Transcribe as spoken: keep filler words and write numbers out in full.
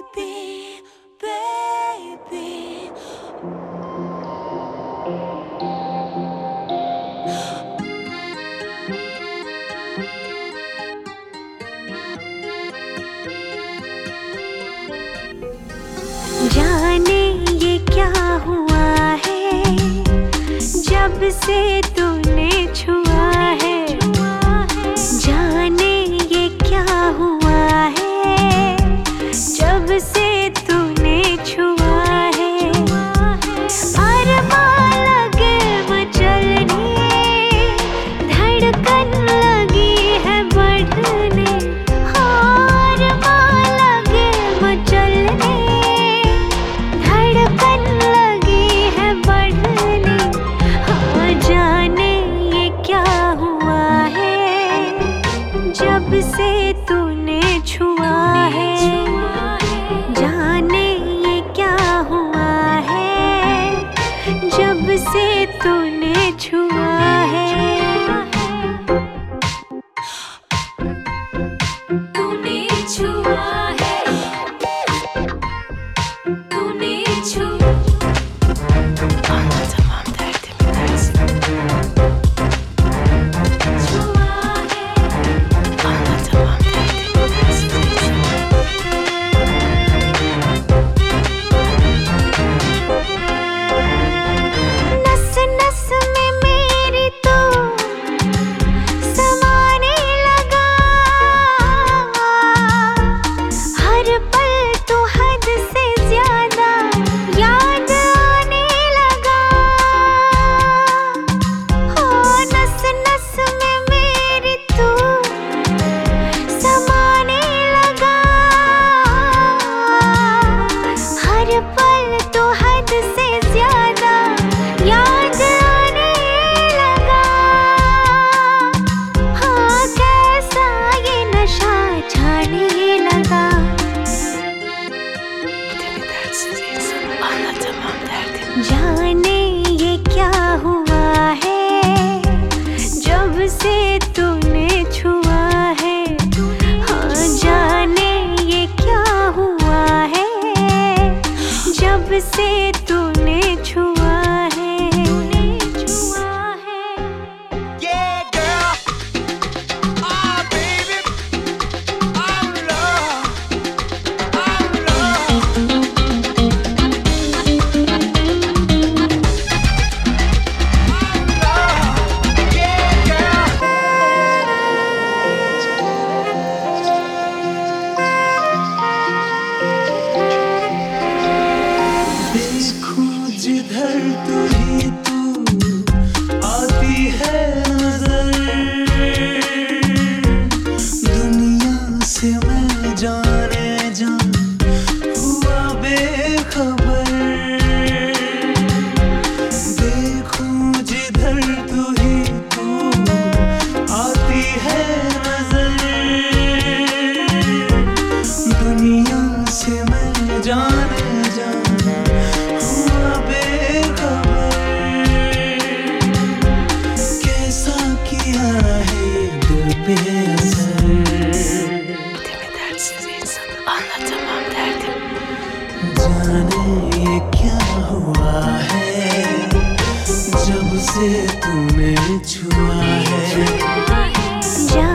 baby, baby. जाने ये क्या हुआ है जब से तूने छुआ है। जाने ये क्या हुआ है जब से तूने छुआ है। अरमां लगे मचलने, धड़कन लगी है बढ़ने। हाँ, अरमां लगे मचलने, धड़कन लगी है बढ़ने। हाँ, जाने ये क्या हुआ है जब से तूने छुआ है। जाने ये क्या हुआ है जब से तूने छुआ है। तूने छुआ है, तूने छुआ। Anlatamam derdimi dersin. छुआ है, Anlatamam derdimi dersin. नस नस में मेरी तो समाने लगा। हर पल तो हद से ज्यादा याद आने लगा। हो नस नस में मेरी तो समाने लगा। हर पल तो हद से ज्यादा याद आने लगा। हाँ, कैसा ये नशा छाने लगा। Demi dersiz insan. Anlatamam derdimi. जाने ये क्या हुआ है जब से तूने छुआ है। हाँ, जाने ये क्या हुआ है जब से तूने छुआ है। तूने छुआ है। Yeah, girl. Ah, baby. I'm in love. I'm in love. I'm in love. Yeah, girl. देखूं जिधर तू ही तू आती है नजर। दुनिया से मैं जाने जा हुआ बेखबर। देखूं जिधर तू ही तू आती है नजर। दुनिया से मैं जाने जा हुआ बेखबर। कैसा किया है दिल पे असर। Demi dersiz insan. Anlatamam derdimi. जाने ये क्या हुआ है जब से तूने छुआ है। जाने